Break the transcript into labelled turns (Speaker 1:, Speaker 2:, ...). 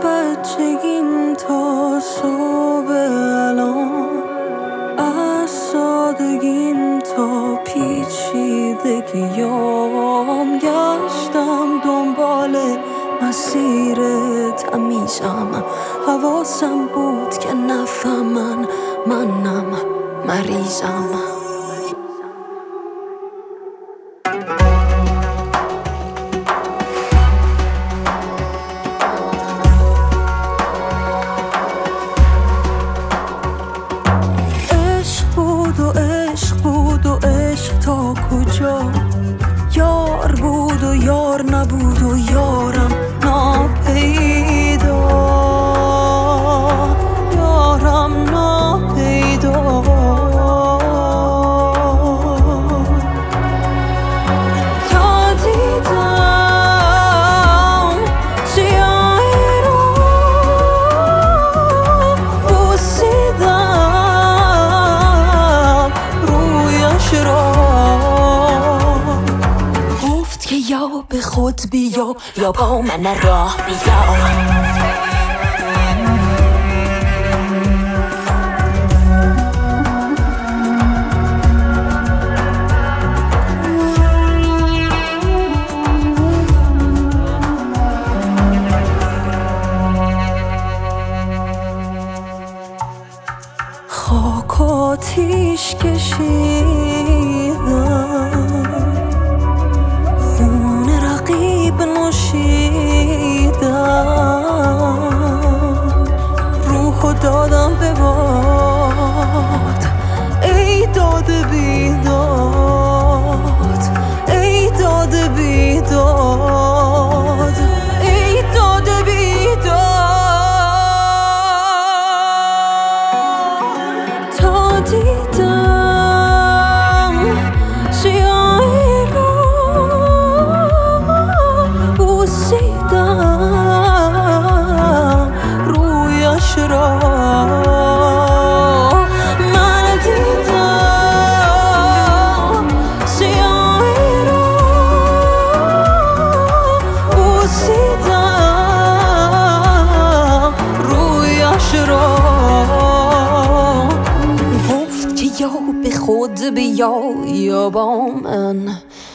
Speaker 1: بچگیم تا صبح الان، از سادگیم تا پیچیدگیام گشتم دنبال مسیر تمیزم. حواسم بود که نفهمن منم مریضم. عشق تا کجا؟ یار بود و یار نبود و یارم ناپیدا، یارم ناپیدا. تا دیدم سیاهی رو بوسیدم رویش را، گفت که یا به خود بیا یا با من راه بیا. خاک آتیش کشیدم، خون رقیب نوشیدم، روحو دادم به باد. ای داد بیداد، ای داد بیداد، ای داد بیداد. تا دیدم سیاهی رو بوسیدم رویش را، من دیدم سیاهی رو بوسیدم رویش را. گفت که یا به خود بیا یا با من